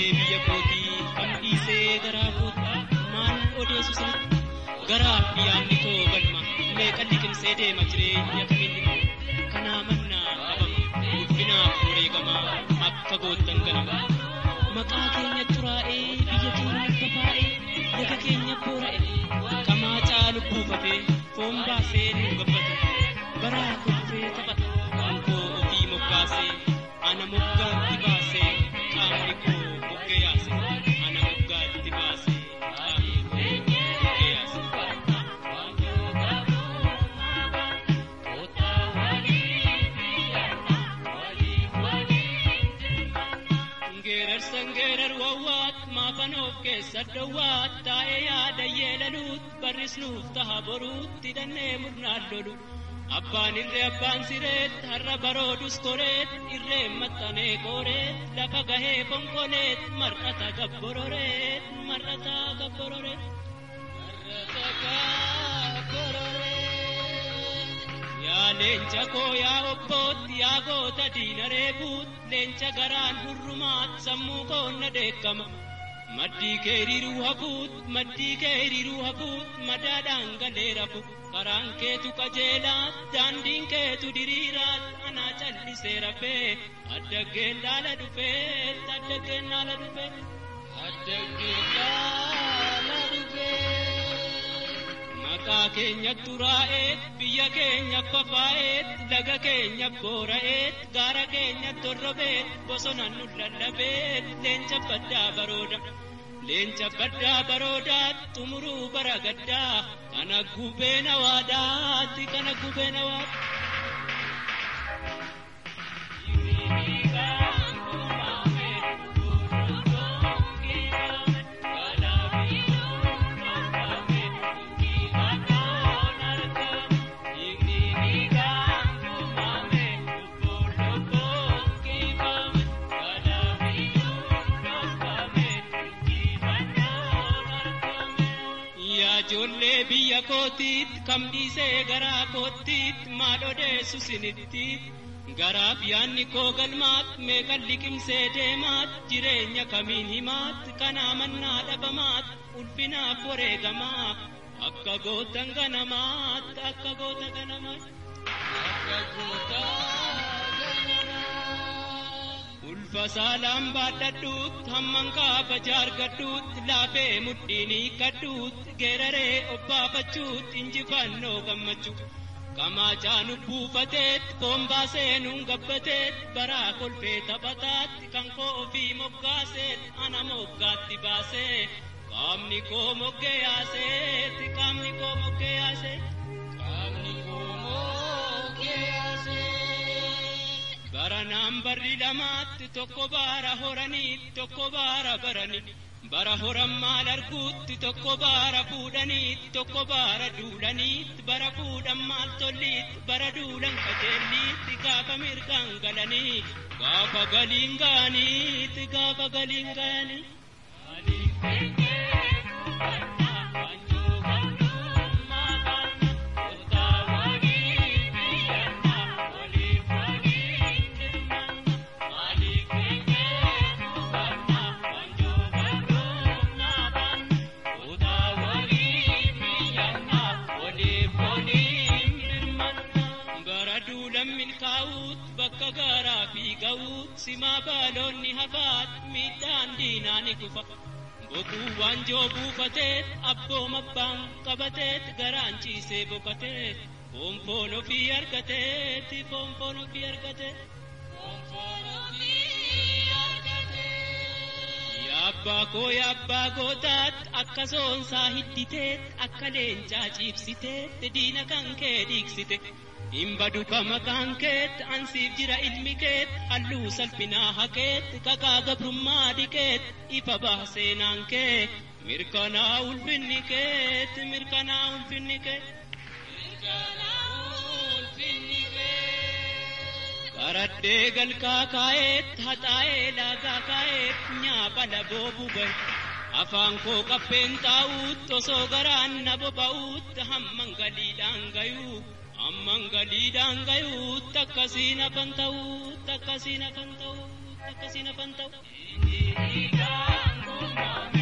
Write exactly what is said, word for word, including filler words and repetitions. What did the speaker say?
biyya kootii kam dhiisee garaa kootii maal odeessu sanatti garaaf yaadni koo galma meeqa liqimsee deema jireenya kamiin kanaa mannaa dhabama ulfinaaf wareegamaa akka goottan ganama maqaa keenya xuraa'ee biyya keenya babaa'ee laga keenya boora'e kamaa caalu buufatee foon baasee nu gabbate baraa kolfee taphata ankoo ofii moggaasee ana moggaatti baasee qaamni koo moggee yaase ana moggaatti baasee qaamni koo moggee yaase ngeerar sangeerar wawwaat maafan of keessa dhowwaat taa'ee yaada yeelaluut barrisnuuf taha boruut hidhannee murnaan lolu abbaan irree abbaan sireet har'a baroodus koreet irree maxxanee kooreet lafa gahee fonkoleet mar'ata gabbororeet mar'ata gabbororeet mar'ata gabbororeet yaa leenca koo yaa obboot yaa goota diina reebuut leenca garaan hurrumaat sammuu koo na deekkama maddii kee hiriiruu hafuut maddii kee hiriiruu hafuut madaadhaan galee rafu karaan keetu qajeelaat daandiin keetu diriiraat anaa callisee rafee addaggeen dhaala dhufeet addaggeen dhaala dhufeet addaggeen dhaala dhufeet maqaa keenya xuraa'eet biyya keenya fafaa'eet laga keenya boora'eet gaara keenya torrobeet bosona nu lallabeet leenca baddaa barooda leenca baddaa baroodaat xumuruu bara gaddaa kana gubeen hawaadhaati kana gubeen hawaadha ijoollee biyya kootiit kam dhiisee garaa kootiit maal odeessu sinittiit garaaf yaadni koo galmaat meeqa liqimsee deemaat jireenya kamiin himaat kanaa mannaa dhabamaat ulfinaaf wareegamaa akka gootan ganamaat akka goota ganamaat akka goota ulfa saalaan baadhadhuut hamman kaafa jaargadhuut laafee mudhiinii kadhuut geeraree obbaafachuut injifannoo gammachuu kamaa jaanu buufateet foon baasee nuun gabbateet baraa kolfee taphataat kan koo ofii moggaaseet ana moggaatti baasee qaamni koo moggee yaaseet qaamni koo moggee yaaseet qaamni koo moggee yaaseet baranaan barri lamaatti tokko baara horaniit tokko baara baraniit bara horan maal arguutti tokko baara fuudhaniit tokko baara duulaniit bara fuudhan maal tolliit bara duulan qajeelliit gaafa mirgaan galanii gaafa galiin gaaniit gaafa galiin gaanii bakka gaaraa fi ga'uut simaa baaloonni hafaat miidhaan diinaani kufa bokuu waanjoo buufateet abboom abbaan qabateet garaan ciisee boqateet foonfoon ofii argateet foonfoon ofii argateet foonfoon ofii argateet yaa abbaa koo yaa abbaa gootaat akka soonsaa hidditeet akka leencaa ciibsiteet diina kan kee dhiigsite imbadu kama kankeet ansiif jira ilmi keet halluu salphinaa hakeet kakaa gabrummaa dikeet ifa baaseenaan kee mirkanaa ulfinni keet mirkanaa ulfinni keet mirkanaa ulfinni keet qaradhee galkaa kaayeet haxaa'ee laagaa kaayeet nyaapha laboo bubay afaan koo qabbeen taa'uut osoo garaan na boba'uut hamman galiidhaan gayuu amman galiidhaan gayuut akkasiin afan ta'uut akkasiin afan ta'uut akkasiin afan ta'u.